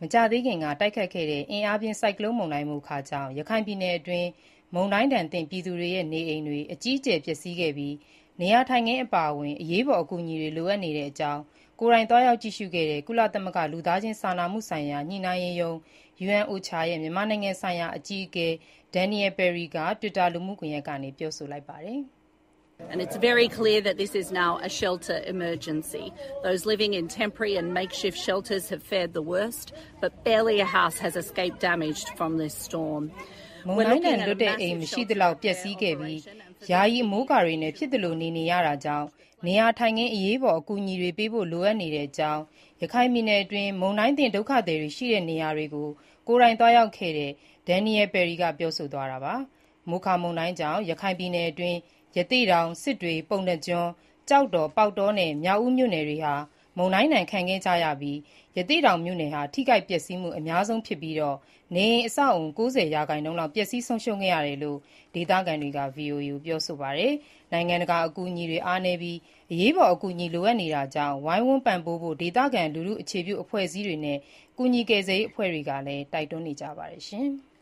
မကြာသေးခင်ကတိုက်ခတ်ခဲ့တဲ့အင်အားပြင်းဆိုင်ကလုန်းမုန်တိုင်းမိုခါကြောင့်ရခိုင်ပြည်နယ်အတွင်းမုန်တိုင်းဒဏ်သင့်ပြည်သူတွေရဲ့နေအိမ်တွေအကြီးအကျယ်ပျက်စီးခဲ့ပြီးနေရာထိုင်ခင်းအပါအဝင်အရေးပေါ်အကူအညီတွေလိုအပ်နေတဲ့အကြောင်းကိုယ်တိုင်သွားရောက်ကြည့်ရှုခဲ့တဲ့ကုလသမဂ္ဂလူသားချင်းစာနာမှုဆိုင်ရာညှိနှိုင်းရေးရုံး UNOCHA ရဲ့မြန်မာနိုင်ငံဆိုင်ရာအကြီးအကဲ Daniel Perry က Twitter လူမှုကွန်ရက်ကနေပြောဆိုလိုက်ပါတယ်။ And it's very clear that this is now a shelter emergency. Those living in temporary and makeshift shelters have fared the worst, but barely a house has escaped damage from this storm. မုန်တိုင်းဒဏ်လွတ်တဲ့အိမ်မရှိသလောက်ပျက်စီးခဲ့ပြီးယာယီအမိုးကာတွေနဲ့ဖြစ်သလိုနေရတာကြောင့်နေရာထိုင်ခင်းအရေးပေါ်အကူအညီတွေပေးဖို့လိုအပ်နေတဲ့အကြောင်းရခိုင်ပြည်နယ်အတွင်းမုန်တိုင်းသင့်ဒုက္ခသည်တွေရှိတဲ့နေရာတွေကိုကိုယ်တိုင်သွားရောက်ခဲ့တဲ့ Daniel Perry ကပြောဆိုသွားတာပါ။မိုခါမုန်တိုင်းကြောင့်ရခိုင်ပြည်နယ်အတွင်းရသေ့တောင်စစ်တွေပုဏ္ဏားကျွန်းကျောက်တော်ပေါက်တောနဲ့မြောက်ဦးမြို့နယ်တွေဟာမုန်တိုင်းဒဏ်ခံခဲ့ကြရပြီးရသေ့တောင်မြို့နယ်ဟာထိခိုက်ပျက်စီးမှုအများဆုံးဖြစ်ပြီးနေအိမ်အဆောက်အုံ 90% လောက်ပျက်စီးဆုံးရှုံးခဲ့ရတယ်လို့ဒေသခံတွေက VOA ကိုပြောဆိုပါတယ်။နိုင်ငံတကာအကူအညီတွေအားနည်းပြီးအရေးပေါ်အကူအညီလိုအပ်နေတာကြောင့်ဝိုင်းဝန်းပံ့ပိုးဖို့ဒေသခံလူထုအခြေပြုအဖွဲ့အစည်းတွေနဲ့ကူညီကယ်ဆယ်ရေးအဖွဲ့တွေကလည်းတိုက်တွန်းနေကြပါတယ်။